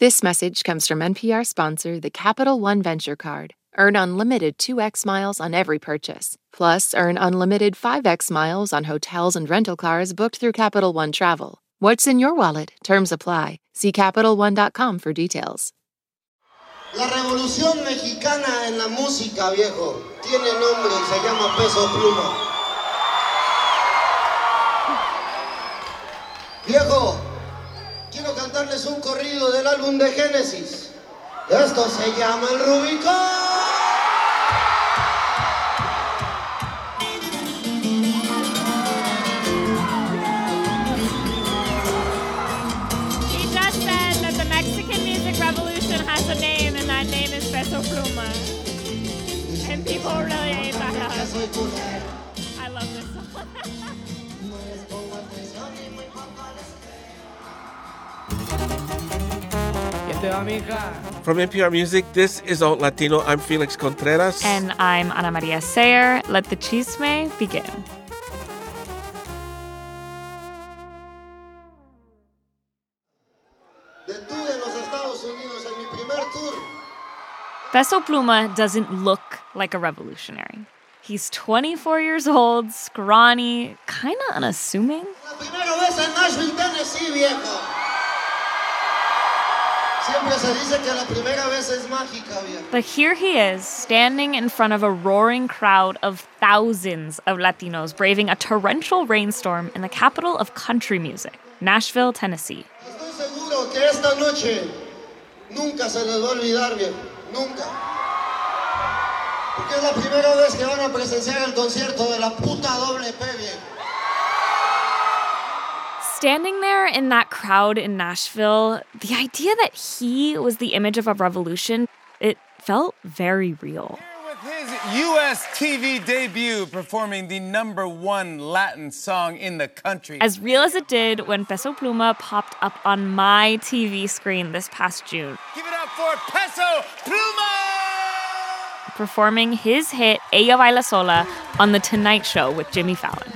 This message comes from NPR sponsor, the Capital One Venture Card. Earn unlimited 2x miles on every purchase. Plus, earn unlimited 5x miles on hotels and rental cars booked through Capital One Travel. What's in your wallet? Terms apply. See CapitalOne.com for details. La revolución mexicana en la música, viejo, tiene nombre y se llama Peso Pluma. Viejo, quiero cantarles un corrido del álbum de Génesis. Esto se llama el Rubicón. He just said that the Mexican music revolution has a name, and that name is Peso Pluma. And people really ate that up. I love this song. From NPR Music, this is Alt Latino. I'm Felix Contreras. And I'm Ana Maria Sayer. Let the chisme begin. Peso Pluma doesn't look like a revolutionary. He's 24 years old, scrawny, kind of unassuming. But here he is, standing in front of a roaring crowd of thousands of Latinos braving a torrential rainstorm in the capital of country music, Nashville, Tennessee. Nunca se les va a olvidar, viejo. Nunca. Porque es la primera vez que van a presenciar el concierto de la puta doble P, viejo. Standing there in that crowd in Nashville, the idea that he was the image of a revolution, it felt very real. With his U.S. TV debut performing the #1 Latin song in the country. As real as it did when Peso Pluma popped up on my TV screen this past June. Give it up for Peso Pluma! Performing his hit Ella Baila Sola on The Tonight Show with Jimmy Fallon.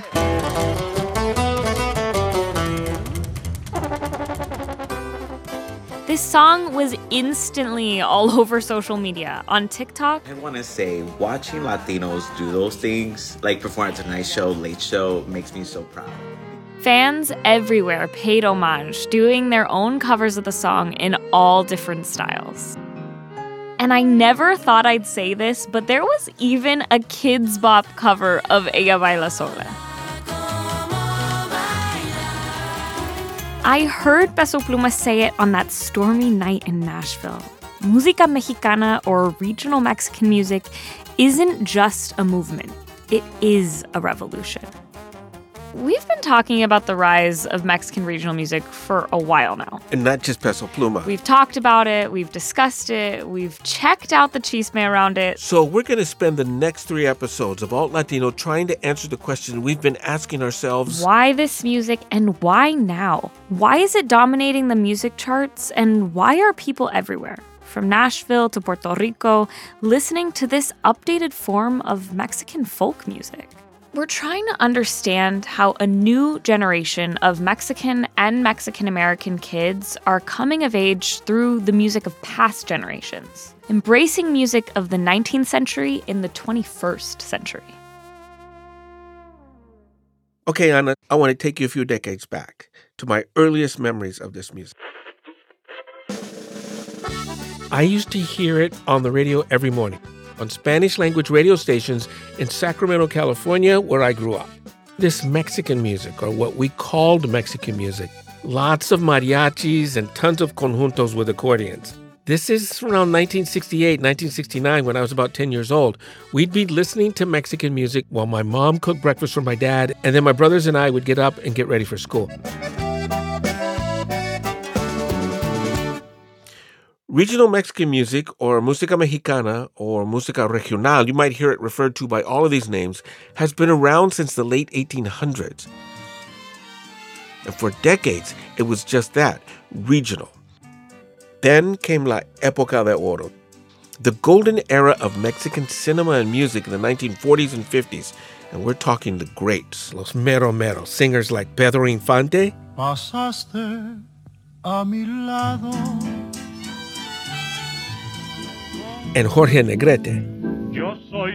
This song was instantly all over social media, on TikTok. I want to say, watching Latinos do those things, like perform at Tonight Show, Late Show, makes me so proud. Fans everywhere paid homage, doing their own covers of the song in all different styles. And I never thought I'd say this, but there was even a Kidz Bop cover of Ella Baila Sola. I heard Peso Pluma say it on that stormy night in Nashville. Música Mexicana, or regional Mexican music, isn't just a movement. It is a revolution. We've been talking about the rise of Mexican regional music for a while now. And not just Peso Pluma. We've talked about it, we've discussed it, we've checked out the chisme around it. So we're going to spend the next 3 episodes of Alt Latino trying to answer the question we've been asking ourselves. Why this music and why now? Why is it dominating the music charts and why are people everywhere, from Nashville to Puerto Rico, listening to this updated form of Mexican folk music? We're trying to understand how a new generation of Mexican and Mexican-American kids are coming of age through the music of past generations, embracing music of the 19th century in the 21st century. Okay, Ana, I want to take you a few decades back to my earliest memories of this music. I used to hear it on the radio every morning, on Spanish-language radio stations in Sacramento, California, where I grew up. This Mexican music, or what we called Mexican music, lots of mariachis and tons of conjuntos with accordions. This is around 1968, 1969, when I was about 10 years old. We'd be listening to Mexican music while my mom cooked breakfast for my dad, and then my brothers and I would get up and get ready for school. Regional Mexican music, or música mexicana, or música regional, you might hear it referred to by all of these names, has been around since the late 1800s. And for decades, it was just that, regional. Then came La Época de Oro, the golden era of Mexican cinema and music in the 1940s and 50s. And we're talking the greats, los mero mero, singers like Pedro Infante, Pasaste a mi lado and Jorge Negrete. Yo soy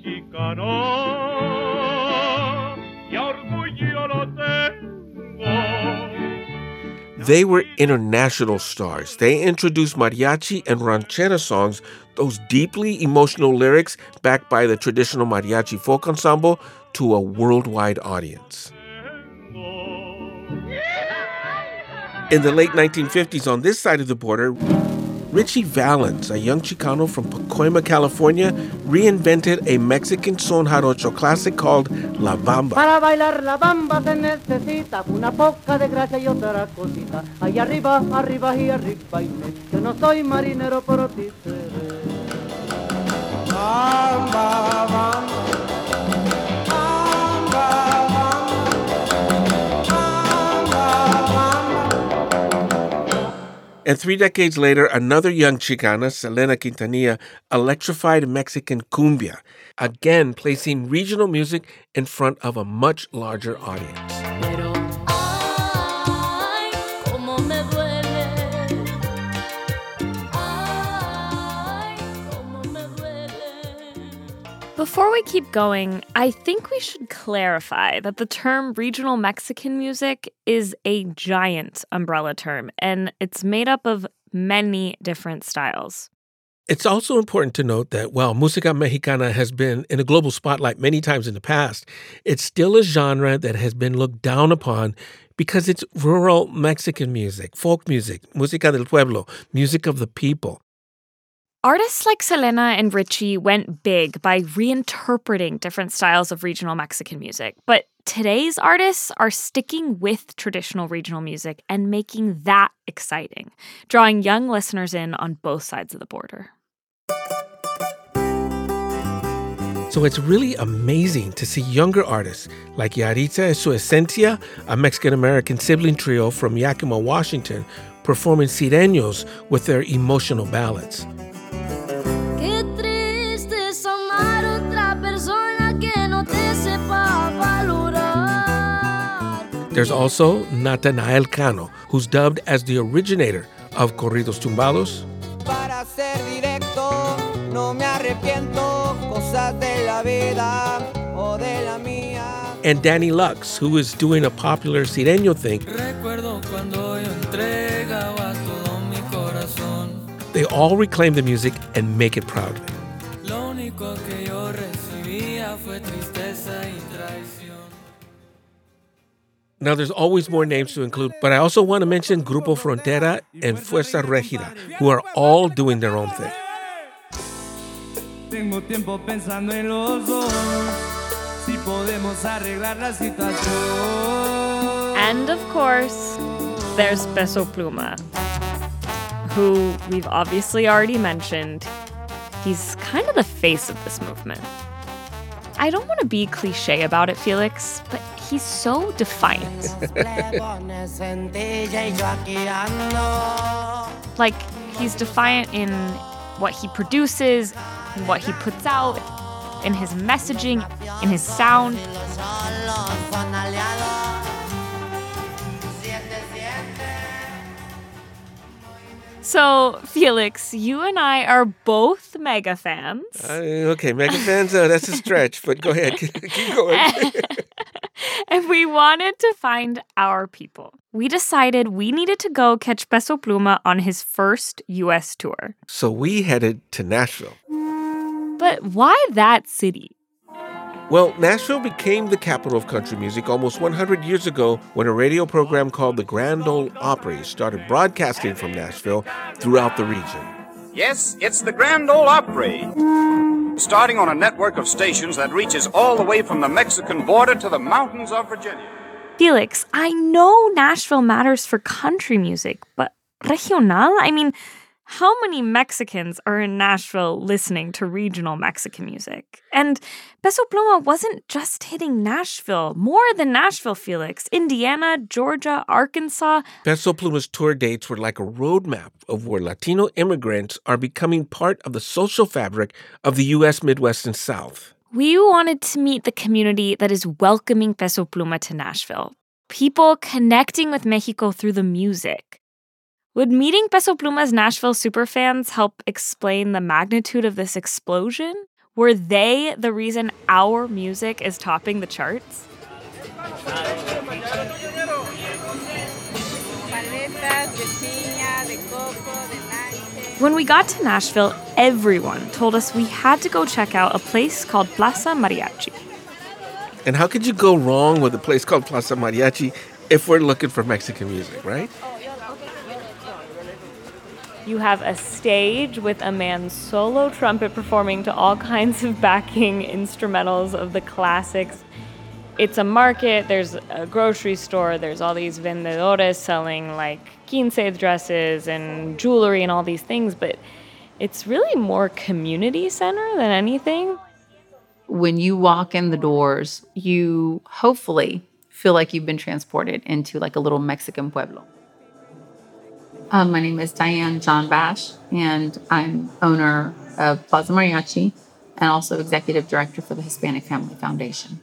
mexicano y orgullo lo tengo. They were international stars. They introduced mariachi and ranchera songs, those deeply emotional lyrics backed by the traditional mariachi folk ensemble, to a worldwide audience. In the late 1950s, on this side of the border, Richie Valens, a young Chicano from Pacoima, California, reinvented a Mexican son jarocho classic called La Bamba. Para bailar la bamba se necesita una poca de gracia y otra cosita. Ahí arriba, arriba y arriba. Yo no soy marinero, pero ti seré. Bamba, bamba. And 3 decades later, another young Chicana, Selena Quintanilla, electrified Mexican cumbia, again placing regional music in front of a much larger audience. Before we keep going, I think we should clarify that the term regional Mexican music is a giant umbrella term, and it's made up of many different styles. It's also important to note that while Música Mexicana has been in a global spotlight many times in the past, it's still a genre that has been looked down upon because it's rural Mexican music, folk music, música del pueblo, music of the people. Artists like Selena and Richie went big by reinterpreting different styles of regional Mexican music. But today's artists are sticking with traditional regional music and making that exciting, drawing young listeners in on both sides of the border. So it's really amazing to see younger artists like Yaritza y Su Esencia, a Mexican-American sibling trio from Yakima, Washington, performing sireños with their emotional ballads. There's also Natanael Cano, who's dubbed as the originator of corridos tumbados. Para ser directo, no me arrepiento, cosas de la vida o de la mía. And Danny Lux, who is doing a popular sireño thing. Recuerdo cuando yo entregaba todo mi corazón. They all reclaim the music and make it proudly. Lo único que yo recibía fue tristeza y traición. Now, there's always more names to include, but I also want to mention Grupo Frontera and Fuerza Regida, who are all doing their own thing. Tengo tiempo pensando en los dos, si podemos arreglar la situación. And of course, there's Peso Pluma, who we've obviously already mentioned. He's kind of the face of this movement. I don't want to be cliche about it, Felix, but he's so defiant. Like, he's defiant in what he produces, in what he puts out, in his messaging, in his sound. So, Felix, you and I are both mega fans. Okay, mega fans, that's a stretch, but go ahead. Keep going. And we wanted to find our people. We decided we needed to go catch Peso Pluma on his first U.S. tour. So we headed to Nashville. But why that city? Well, Nashville became the capital of country music almost 100 years ago when a radio program called the Grand Ole Opry started broadcasting from Nashville throughout the region. Yes, it's the Grand Ole Opry, starting on a network of stations that reaches all the way from the Mexican border to the mountains of Virginia. Felix, I know Nashville matters for country music, but regional? I mean, how many Mexicans are in Nashville listening to regional Mexican music? And Peso Pluma wasn't just hitting Nashville. More than Nashville, Felix. Indiana, Georgia, Arkansas. Peso Pluma's tour dates were like a roadmap of where Latino immigrants are becoming part of the social fabric of the U.S. Midwest and South. We wanted to meet the community that is welcoming Peso Pluma to Nashville. People connecting with Mexico through the music. Would meeting Peso Pluma's Nashville superfans help explain the magnitude of this explosion? Were they the reason our music is topping the charts? When we got to Nashville, everyone told us we had to go check out a place called Plaza Mariachi. And how could you go wrong with a place called Plaza Mariachi if we're looking for Mexican music, right? You have a stage with a man's solo trumpet performing to all kinds of backing instrumentals of the classics. It's a market, there's a grocery store, there's all these vendedores selling like quince dresses and jewelry and all these things, but it's really more community center than anything. When you walk in the doors, you hopefully feel like you've been transported into like a little Mexican pueblo. My name is Diane John Bash, and I'm owner of Plaza Mariachi and also executive director for the Hispanic Family Foundation.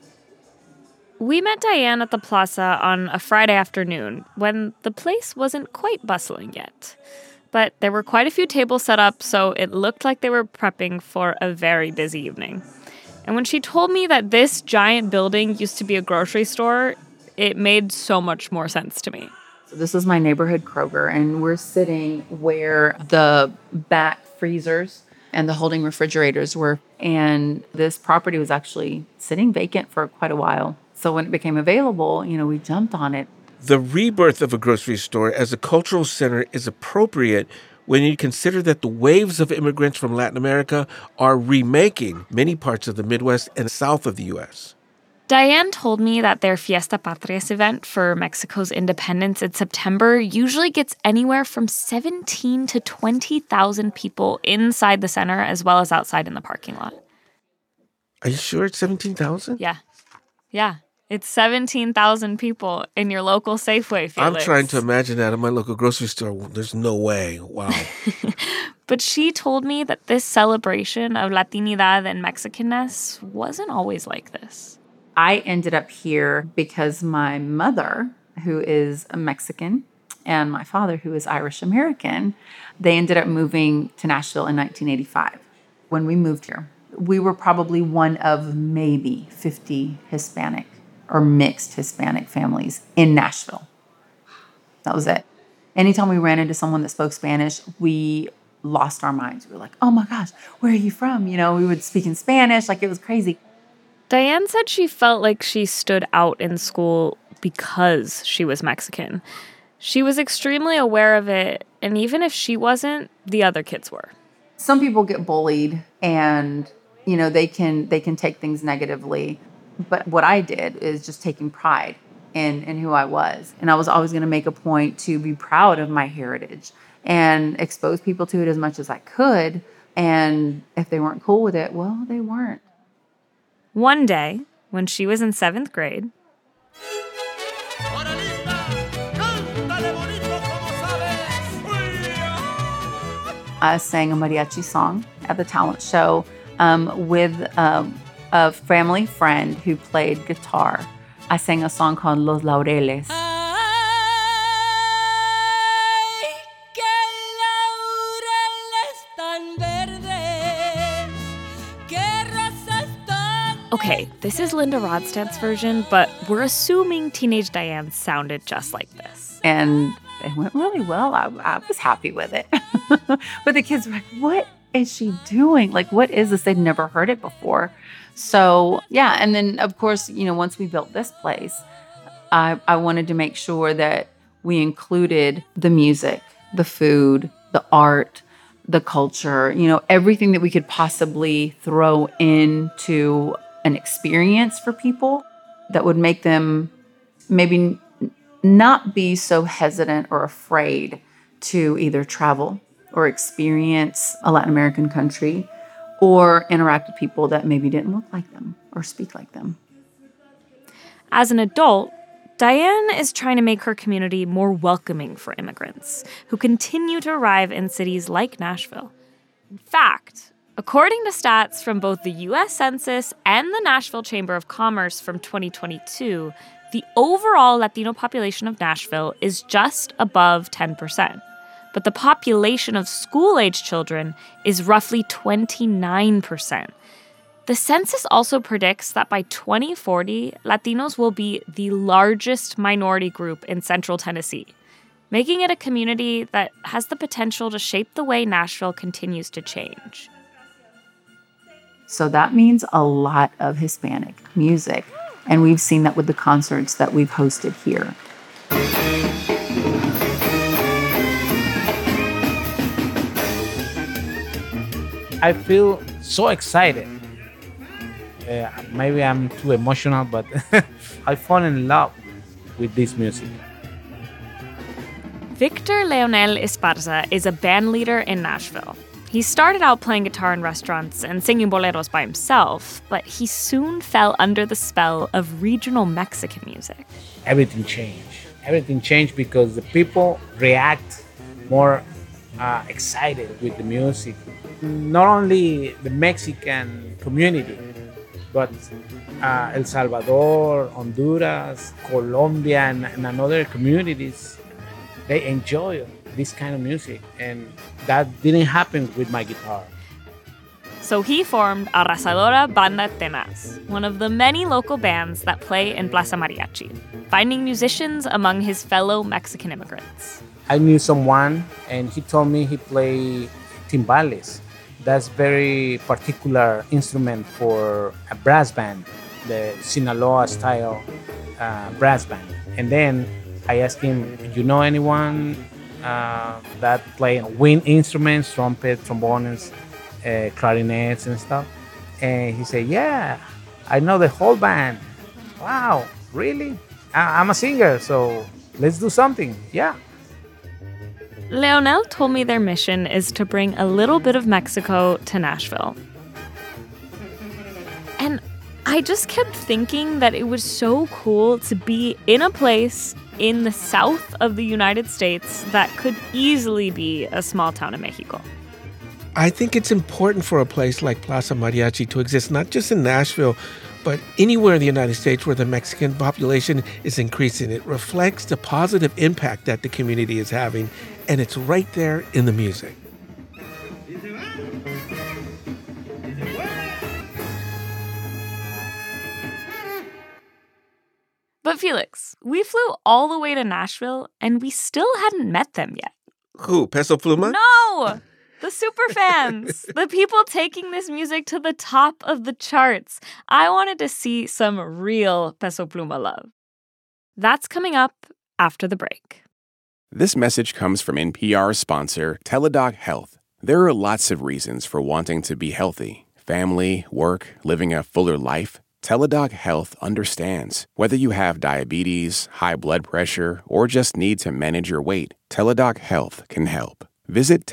We met Diane at the plaza on a Friday afternoon when the place wasn't quite bustling yet. But there were quite a few tables set up, so it looked like they were prepping for a very busy evening. And when she told me that this giant building used to be a grocery store, it made so much more sense to me. So this is my neighborhood Kroger, and we're sitting where the back freezers and the holding refrigerators were. And this property was actually sitting vacant for quite a while. So when it became available, we jumped on it. The rebirth of a grocery store as a cultural center is appropriate when you consider that the waves of immigrants from Latin America are remaking many parts of the Midwest and south of the U.S. Diane told me that their Fiesta Patrias event for Mexico's independence in September usually gets anywhere from 17 to 20,000 people inside the center as well as outside in the parking lot. Are you sure it's 17,000? Yeah. It's 17,000 people in your local Safeway, Felix. I'm trying to imagine that in my local grocery store. There's no way. Wow. But she told me that this celebration of Latinidad and Mexicanness wasn't always like this. I ended up here because my mother, who is a Mexican, and my father, who is Irish American, they ended up moving to Nashville in 1985. When we moved here, we were probably one of maybe 50 Hispanic or mixed Hispanic families in Nashville. That was it. Anytime we ran into someone that spoke Spanish, we lost our minds. We were like, oh my gosh, where are you from? We would speak in Spanish, like it was crazy. Diane said she felt like she stood out in school because she was Mexican. She was extremely aware of it, and even if she wasn't, the other kids were. Some people get bullied, and they can take things negatively. But what I did is just taking pride in who I was, and I was always going to make a point to be proud of my heritage and expose people to it as much as I could. And if they weren't cool with it, well, they weren't. One day, when she was in 7th grade, I sang a mariachi song at the talent show with a family friend who played guitar. I sang a song called Los Laureles. Okay, this is Linda Ronstadt's version, but we're assuming Teenage Diane sounded just like this. And it went really well. I was happy with it. But the kids were like, what is she doing? Like, what is this? They'd never heard it before. So, yeah. And then, of course, once we built this place, I wanted to make sure that we included the music, the food, the art, the culture, everything that we could possibly throw into an experience for people that would make them maybe not be so hesitant or afraid to either travel or experience a Latin American country or interact with people that maybe didn't look like them or speak like them. As an adult, Diane is trying to make her community more welcoming for immigrants who continue to arrive in cities like Nashville. In fact, according to stats from both the U.S. Census and the Nashville Chamber of Commerce from 2022, the overall Latino population of Nashville is just above 10%. but the population of school-age children is roughly 29%. The census also predicts that by 2040, Latinos will be the largest minority group in Central Tennessee, making it a community that has the potential to shape the way Nashville continues to change. So that means a lot of Hispanic music, and we've seen that with the concerts that we've hosted here. I feel so excited. Maybe I'm too emotional, but I fall in love with this music. Victor Leonel Esparza is a band leader in Nashville. He started out playing guitar in restaurants and singing boleros by himself, but he soon fell under the spell of regional Mexican music. Everything changed. Everything changed because the people react more excited with the music. Not only the Mexican community, but El Salvador, Honduras, Colombia, and other communities, they enjoy this kind of music. And that didn't happen with my guitar. So he formed Arrasadora Banda Tenaz, one of the many local bands that play in Plaza Mariachi, finding musicians among his fellow Mexican immigrants. I knew someone, and he told me he played timbales. That's very particular instrument for a brass band, the Sinaloa style brass band. And then I asked him, "Do you know anyone that play wind instruments, trumpet, trombones, clarinets and stuff?" And he said, "Yeah, I know the whole band." "Wow, really? I'm a singer, so let's do something." "Yeah." Leonel told me their mission is to bring a little bit of Mexico to Nashville. And I just kept thinking that it was so cool to be in a place in the south of the United States that could easily be a small town in Mexico. I think it's important for a place like Plaza Mariachi to exist, not just in Nashville, but anywhere in the United States where the Mexican population is increasing. It reflects the positive impact that the community is having, and it's right there in the music. But Felix, we flew all the way to Nashville, and we still hadn't met them yet. Who, Peso Pluma? No! The superfans, the people taking this music to the top of the charts. I wanted to see some real Peso Pluma love. That's coming up after the break. This message comes from NPR sponsor Teladoc Health. There are lots of reasons for wanting to be healthy. Family, work, living a fuller life. Teladoc Health understands. Whether you have diabetes, high blood pressure, or just need to manage your weight, Teladoc Health can help. Visit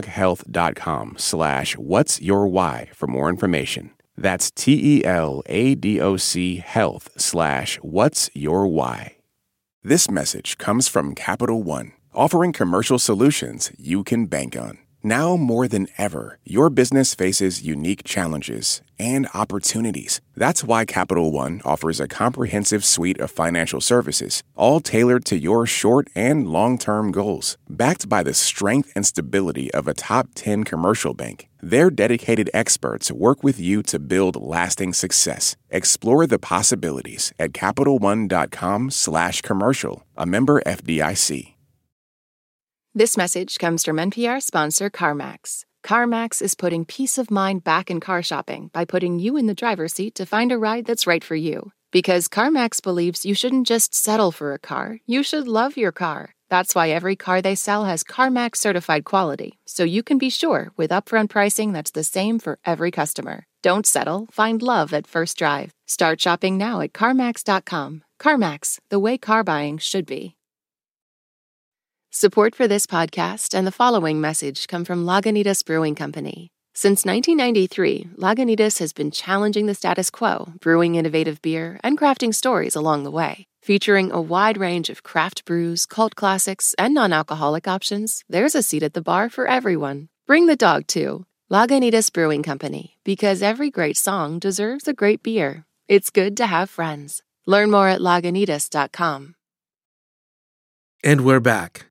teladochealth.com/whatsyourwhy for more information. That's TELADOC health/whatsyourwhy. This message comes from Capital One, offering commercial solutions you can bank on. Now more than ever, your business faces unique challenges and opportunities. That's why Capital One offers a comprehensive suite of financial services, all tailored to your short and long-term goals. Backed by the strength and stability of a top 10 commercial bank, their dedicated experts work with you to build lasting success. Explore the possibilities at CapitalOne.com/commercial, a member FDIC. This message comes from NPR sponsor CarMax. CarMax is putting peace of mind back in car shopping by putting you in the driver's seat to find a ride that's right for you. Because CarMax believes you shouldn't just settle for a car, you should love your car. That's why every car they sell has CarMax certified quality, so you can be sure with upfront pricing that's the same for every customer. Don't settle, find love at first drive. Start shopping now at CarMax.com. CarMax, the way car buying should be. Support for this podcast and the following message come from Lagunitas Brewing Company. Since 1993, Lagunitas has been challenging the status quo, brewing innovative beer, and crafting stories along the way. Featuring a wide range of craft brews, cult classics, and non-alcoholic options, there's a seat at the bar for everyone. Bring the dog, too. Lagunitas Brewing Company, because every great song deserves a great beer. It's good to have friends. Learn more at Lagunitas.com. And we're back.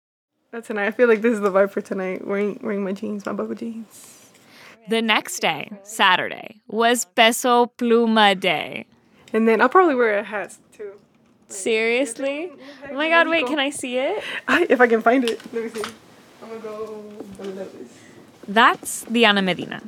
tonight. I feel like this is the vibe for tonight. Wearing my jeans, my buckle jeans. The next day, Saturday, was Peso Pluma Day. And then I'll probably wear a hat too. Seriously? Oh my God, wait, can I see it? If I can find it. Let me see. I'm gonna go. That's Diana Medina.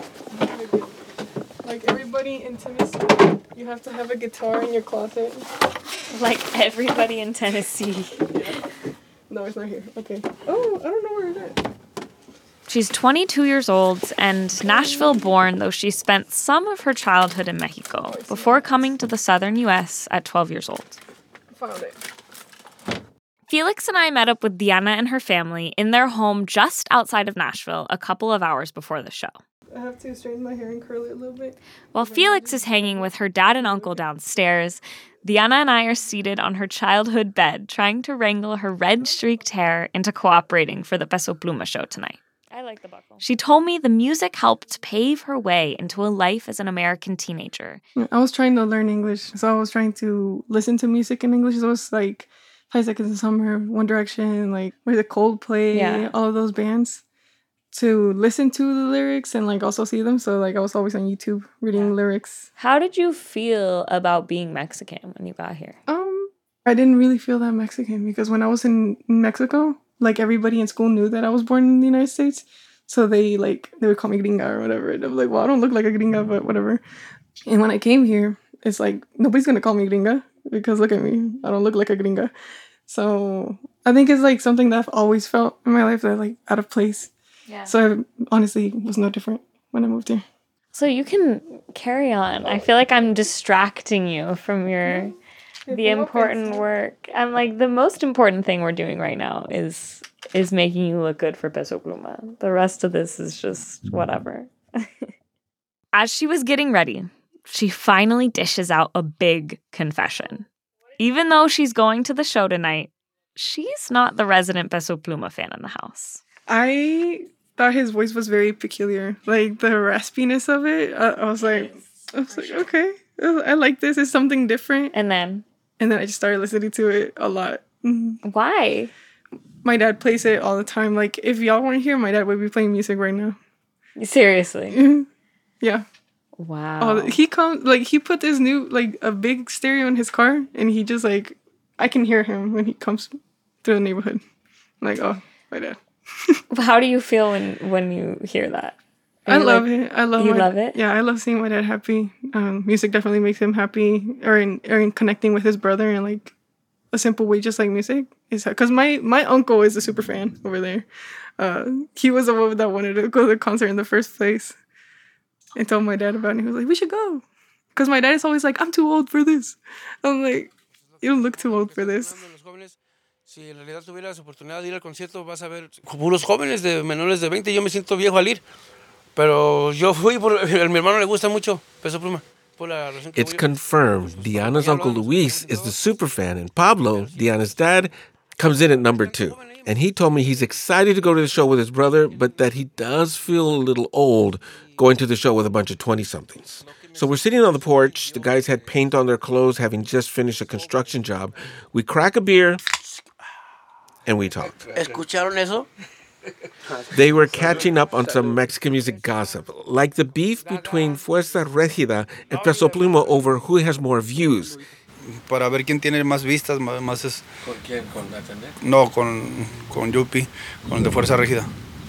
Like everybody in Tennessee, you have to have a guitar in your closet. Like everybody in Tennessee. Yeah. No, it's not here. Okay. Oh, I don't know where it is. She's 22 years old and Nashville-born, though she spent some of her childhood in Mexico before coming to the southern U.S. at 12 years old. Found it. Felix and I met up with Diana and her family in their home just outside of Nashville a couple of hours before the show. I have to straighten my hair and curl it a little bit. While Felix is hanging with her dad and uncle downstairs, Diana and I are seated on her childhood bed trying to wrangle her red-streaked hair into cooperating for the Peso Pluma show tonight. I like the buckle. She told me the music helped pave her way into a life as an American teenager. I was trying to learn English, so I was trying to listen to music in English. So it was like 5 Seconds of Summer, One Direction, like where the Coldplay, all of those bands, to listen to the lyrics and like also see them. So like I was always on YouTube reading lyrics. How did you feel about being Mexican when you got here? I didn't really feel that Mexican because when I was in Mexico, like everybody in school knew that I was born in the United States. So they would call me gringa or whatever. And I'm like, well, I don't look like a gringa, but whatever. And when I came here, it's like, nobody's going to call me gringa because look at me. I don't look like a gringa. So I think it's like something that I've always felt in my life that like out of place. Yeah. So I honestly was no different when I moved here. So you can carry on. I feel like I'm distracting you from the important work. I'm like, the most important thing we're doing right now is making you look good for Peso Pluma. The rest of this is just whatever. As she was getting ready, she finally dishes out a big confession. Even though she's going to the show tonight, she's not the resident Peso Pluma fan in the house. I thought his voice was very peculiar. Like the raspiness of it, I was like, okay, I like this. It's something different. And then I just started listening to it a lot. Mm-hmm. Why? My dad plays it all the time. Like if y'all weren't here, my dad would be playing music right now. Seriously? Mm-hmm. Yeah. Wow. He put this new, like, a big stereo in his car, and he just, like, I can hear him when he comes through the neighborhood. I'm like, oh, my dad. How do you feel when you hear that? I love it. You love it? Yeah, I love seeing my dad happy. Music definitely makes him happy, or in connecting with his brother in, like, a simple way, just like music. Because my uncle is a super fan over there. He was the one that wanted to go to the concert in the first place. And told my dad about it, and he was like, we should go. Because my dad is always like, I'm too old for this. I'm like, you don't look too old for this. Si en realidad tuvieras oportunidad de ir al concierto, vas a ver puros jóvenes de menores de 20. Yo me siento viejo al ir. Pero yo fui, a mi hermano le gusta mucho Peso Pluma. It's confirmed Diana's Uncle Luis is the superfan, and Pablo, Diana's dad, comes in at number 2. And he told me he's excited to go to the show with his brother, but that he does feel a little old going to the show with a bunch of 20-somethings. So we're sitting on the porch. The guys had paint on their clothes, having just finished a construction job. We crack a beer, and we talk. ¿Escucharon eso? They were catching up on some Mexican music gossip, like the beef between Fuerza Regida and Peso Pluma over who has more views. Para ver quién tiene más vistas, más es... ¿Con quién? ¿Con Atender? No, con Yupi, con el de Fuerza Regida.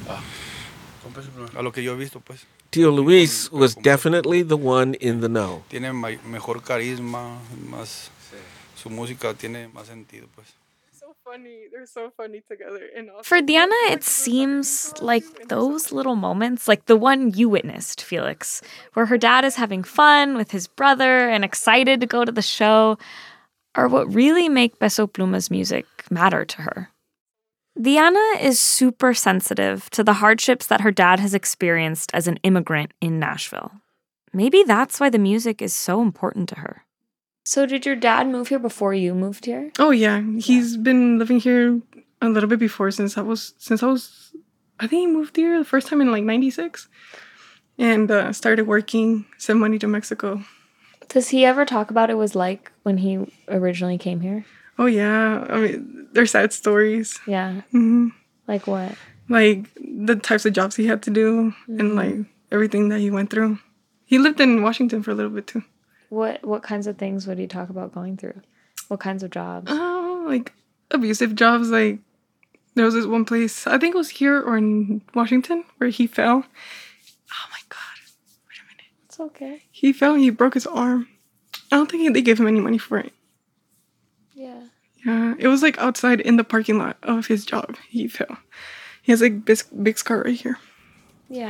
A lo que yo he visto, pues. Tío Luis was definitely the one in the know. Tiene mejor carisma, más... Su música tiene más sentido, pues. They're so funny together. And also, for Diana, it seems like those little moments, like the one you witnessed, Felix, where her dad is having fun with his brother and excited to go to the show, are what really make Peso Pluma's music matter to her. Diana is super sensitive to the hardships that her dad has experienced as an immigrant in Nashville. Maybe that's why the music is so important to her. So did your dad move here before you moved here? Oh yeah, he's been living here a little bit before since I was I think he moved here the first time in like 96 and started working, sent money to Mexico. Does he ever talk about it was like when he originally came here? Oh yeah, I mean, they're sad stories. Yeah. Mm-hmm. Like what? Like the types of jobs he had to do and like everything that he went through. He lived in Washington for a little bit too. What kinds of things would he talk about going through? What kinds of jobs? Like abusive jobs. Like there was this one place, I think it was here or in Washington, where he fell. Oh my God. Wait a minute. It's okay. He fell and he broke his arm. I don't think they gave him any money for it. Yeah. Yeah. It was like outside in the parking lot of his job. He fell. He has like big scar right here. Yeah.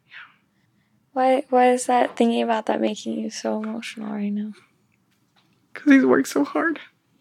Why is that, thinking about that, making you so emotional right now? Because he's worked so hard.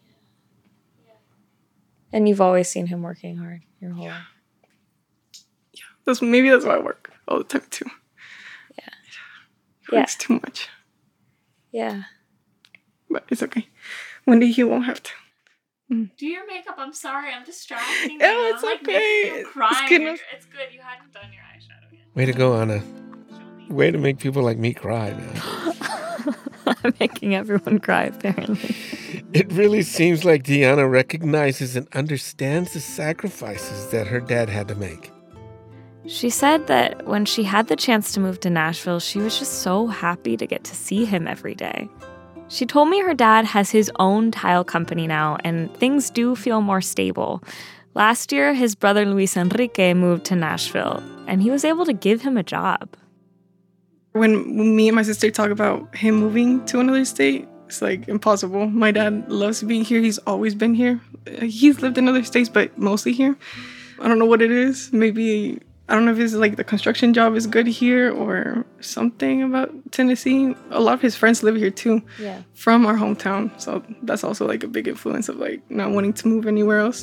And you've always seen him working hard your whole life. Yeah. Maybe that's why I work all the time too. Yeah. He works too much. Yeah. But it's okay. One day he won't have to. Do your makeup. I'm sorry. I'm distracting you. Oh, it's okay. It's good. You hadn't done your eyeshadow yet. Way to go, Anna. Way to make people like me cry, man. I'm making everyone cry, apparently. It really seems like Diana recognizes and understands the sacrifices that her dad had to make. She said that when she had the chance to move to Nashville, she was just so happy to get to see him every day. She told me her dad has his own tile company now, and things do feel more stable. Last year, his brother Luis Enrique moved to Nashville, and he was able to give him a job. When me and my sister talk about him moving to another state, it's like impossible. My dad loves being here. He's always been here. He's lived in other states, but mostly here. I don't know what it is. Maybe, I don't know if it's like the construction job is good here or something about Tennessee. A lot of his friends live here too, from our hometown. So that's also like a big influence of like not wanting to move anywhere else.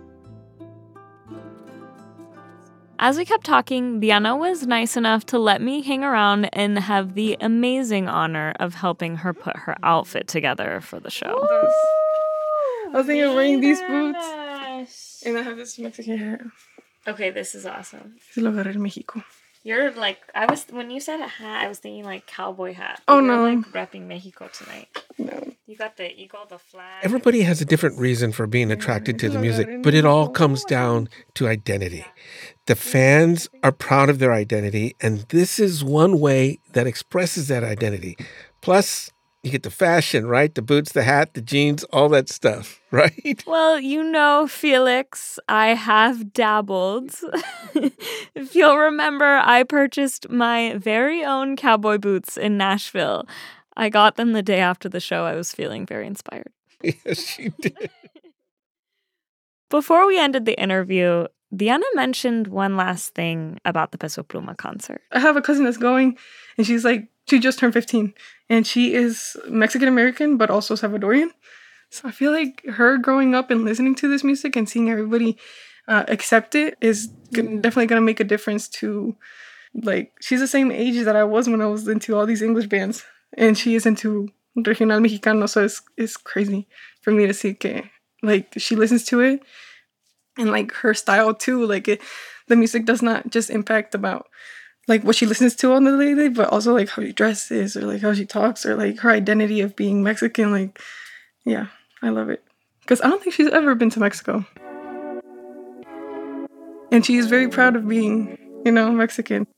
As we kept talking, Diana was nice enough to let me hang around and have the amazing honor of helping her put her outfit together for the show. I was thinking of wearing these boots. And I have this Mexican hair. Okay, this is awesome. Se lo agarré en México. You're like, when you said a hat, I was thinking like cowboy hat. Oh, You're no. like repping Mexico tonight. No. You got the eagle, the flag. Everybody has a different reason for being attracted to the music, but it all comes down to identity. The fans are proud of their identity, and this is one way that expresses that identity. Plus, you get the fashion, right? The boots, the hat, the jeans, all that stuff, right? Well, you know, Felix, I have dabbled. If you'll remember, I purchased my very own cowboy boots in Nashville. I got them the day after the show. I was feeling very inspired. Yes, you did. Before we ended the interview, Diana mentioned one last thing about the Peso Pluma concert. I have a cousin that's going, and she's like, she just turned 15, and she is Mexican-American, but also Salvadorian. So I feel like her growing up and listening to this music and seeing everybody accept it is definitely going to make a difference to, like, she's the same age that I was when I was into all these English bands, and she is into Regional Mexicano, so it's crazy for me to see que, like, she listens to it, and, like, her style, too, like, the music does not just impact about like what she listens to on the daily, but also like how she dresses or like how she talks or like her identity of being Mexican. Like, yeah, I love it. Because I don't think she's ever been to Mexico. And she is very proud of being, you know, Mexican.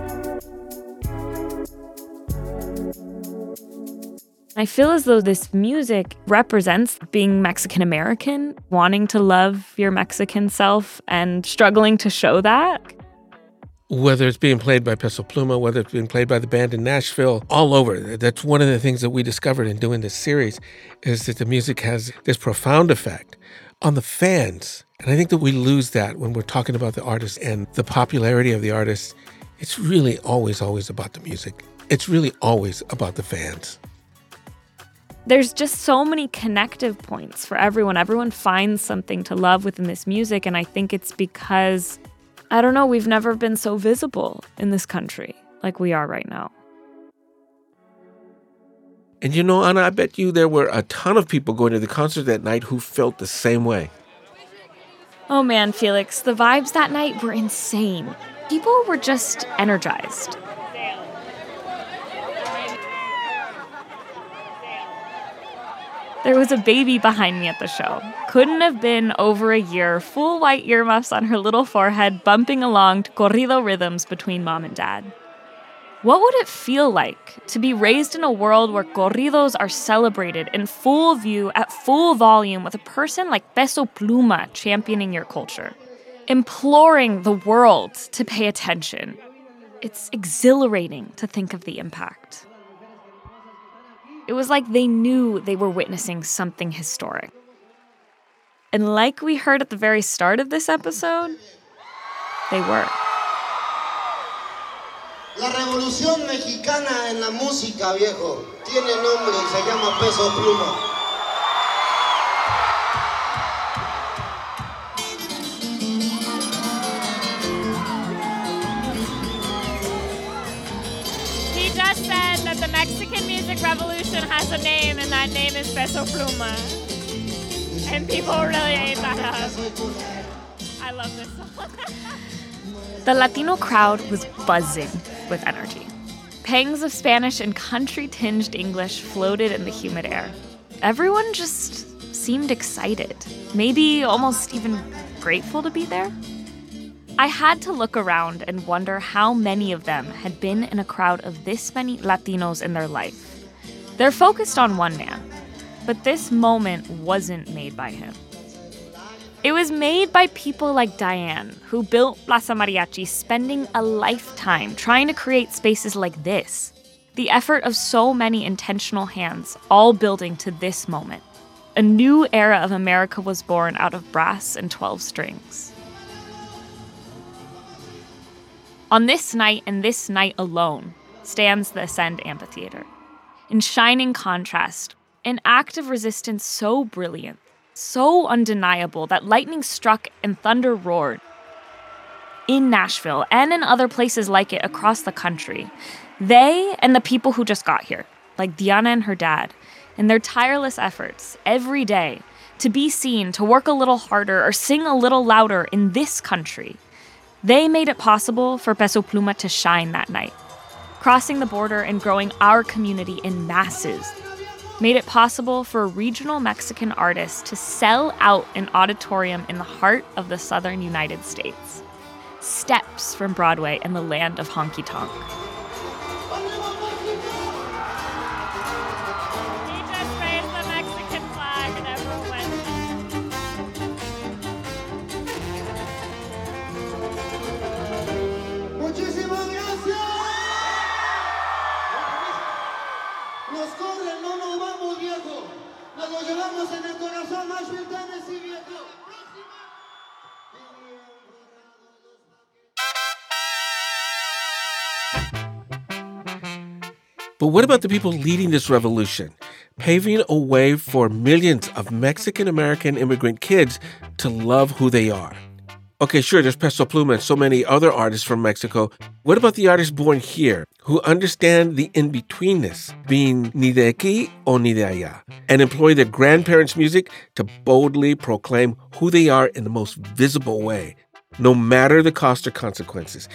I feel as though this music represents being Mexican-American, wanting to love your Mexican self and struggling to show that. Whether it's being played by Peso Pluma, whether it's being played by the band in Nashville, all over. That's one of the things that we discovered in doing this series is that the music has this profound effect on the fans. And I think that we lose that when we're talking about the artist and the popularity of the artist. It's really always about the music. It's really always about the fans. There's just so many connective points for everyone. Everyone finds something to love within this music, and I think it's because, I don't know, we've never been so visible in this country like we are right now. And you know, Anna, I bet you there were a ton of people going to the concert that night who felt the same way. Oh man, Felix, the vibes that night were insane. People were just energized. There was a baby behind me at the show. Couldn't have been over a year, full white earmuffs on her little forehead, bumping along to corrido rhythms between mom and dad. What would it feel like to be raised in a world where corridos are celebrated in full view at full volume with a person like Peso Pluma championing your culture, imploring the world to pay attention? It's exhilarating to think of the impact. It was like they knew they were witnessing something historic. And like we heard at the very start of this episode, they were. La revolución mexicana en la música, viejo, tiene nombre y se llama Peso Pluma. He just said that the Mexican music revolution has a name, and that name is Peso Pluma. And people really ate that up. I love this song. The Latino crowd was buzzing with energy. Pangs of Spanish and country-tinged English floated in the humid air. Everyone just seemed excited, maybe almost even grateful to be there. I had to look around and wonder how many of them had been in a crowd of this many Latinos in their life. They're focused on one man, but this moment wasn't made by him. It was made by people like Diane, who built Plaza Mariachi, spending a lifetime trying to create spaces like this. The effort of so many intentional hands, all building to this moment. A new era of America was born out of brass and 12 strings. On this night, and this night alone, stands the Ascend Amphitheater. In shining contrast, an act of resistance so brilliant, so undeniable that lightning struck and thunder roared. In Nashville and in other places like it across the country, they and the people who just got here, like Diana and her dad, in their tireless efforts every day to be seen, to work a little harder or sing a little louder in this country, they made it possible for Peso Pluma to shine that night, crossing the border and growing our community in masses. Made it possible for a regional Mexican artist to sell out an auditorium in the heart of the southern United States. Steps from Broadway and the land of honky-tonk. He just raised the Mexican flag and everyone went. Muchísimas gracias. Nos corren, no nos vamos, viejo. Nos lo llevamos en el corazón, Nashville, Tennessee, viejo. But what about the people leading this revolution, paving a way for millions of Mexican-American immigrant kids to love who they are? Okay, sure, there's Peso Pluma and so many other artists from Mexico. What about the artists born here who understand the in-betweenness, being ni de aquí o ni de allá, and employ their grandparents' music to boldly proclaim who they are in the most visible way, no matter the cost or consequences?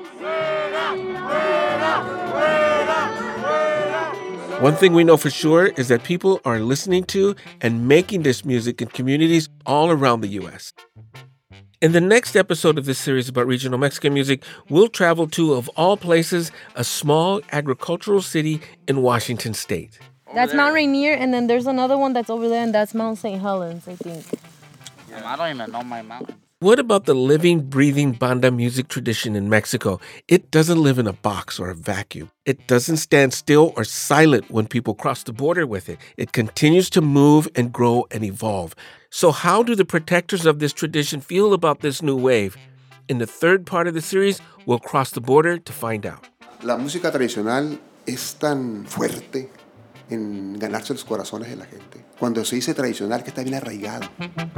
One thing we know for sure is that people are listening to and making this music in communities all around the U.S. In the next episode of this series about regional Mexican music, we'll travel to, of all places, a small agricultural city in Washington state. That's Mount Rainier, and then there's another one that's over there, and that's Mount St. Helens, I think. Yeah, I don't even know my mountain. What about the living, breathing banda music tradition in Mexico? It doesn't live in a box or a vacuum. It doesn't stand still or silent when people cross the border with it. It continues to move and grow and evolve. So how do the protectors of this tradition feel about this new wave? In the third part of the series, we'll cross the border to find out. La música tradicional es tan fuerte en ganarse los corazones de la gente. Cuando se dice tradicional, que está bien arraigado.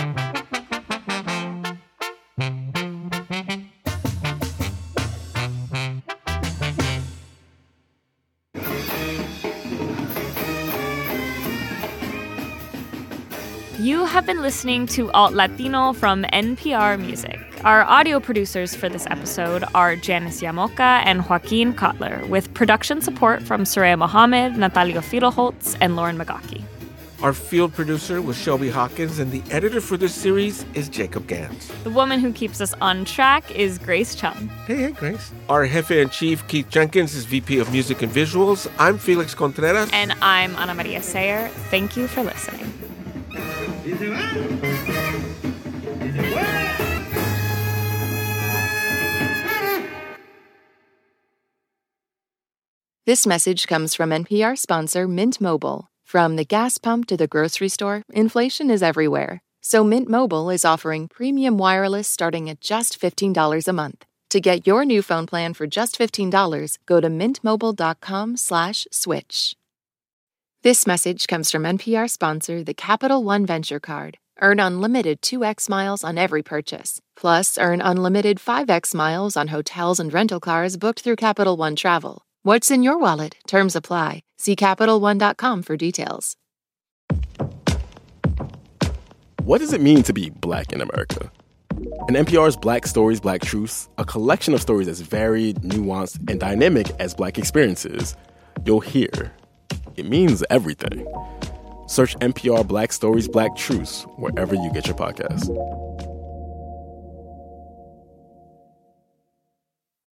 You have been listening to Alt Latino from NPR Music. Our audio producers for this episode are Janice Yamoka and Joaquin Kotler, with production support from Soraya Mohammed, Natalia Fidelholtz, and Lauren Magaki. Our field producer was Shelby Hawkins, and the editor for this series is Jacob Gans. The woman who keeps us on track is Grace Chung. Hey, Grace. Our Jefe-in-Chief, Keith Jenkins, is VP of Music and Visuals. I'm Felix Contreras. And I'm Ana Maria Sayer. Thank you for listening. This message comes from NPR sponsor Mint Mobile. From the gas pump to the grocery store, inflation is everywhere. So Mint Mobile is offering premium wireless starting at just $15 a month. To get your new phone plan for just $15, go to mintmobile.com/switch. This message comes from NPR sponsor the Capital One Venture Card. Earn unlimited 2x miles on every purchase. Plus, earn unlimited 5x miles on hotels and rental cars booked through Capital One Travel. What's in your wallet? Terms apply. See CapitalOne.com for details. What does it mean to be Black in America? In NPR's Black Stories, Black Truths, a collection of stories as varied, nuanced, and dynamic as Black experiences, you'll hear it means everything. Search NPR Black Stories, Black Truths wherever you get your podcasts.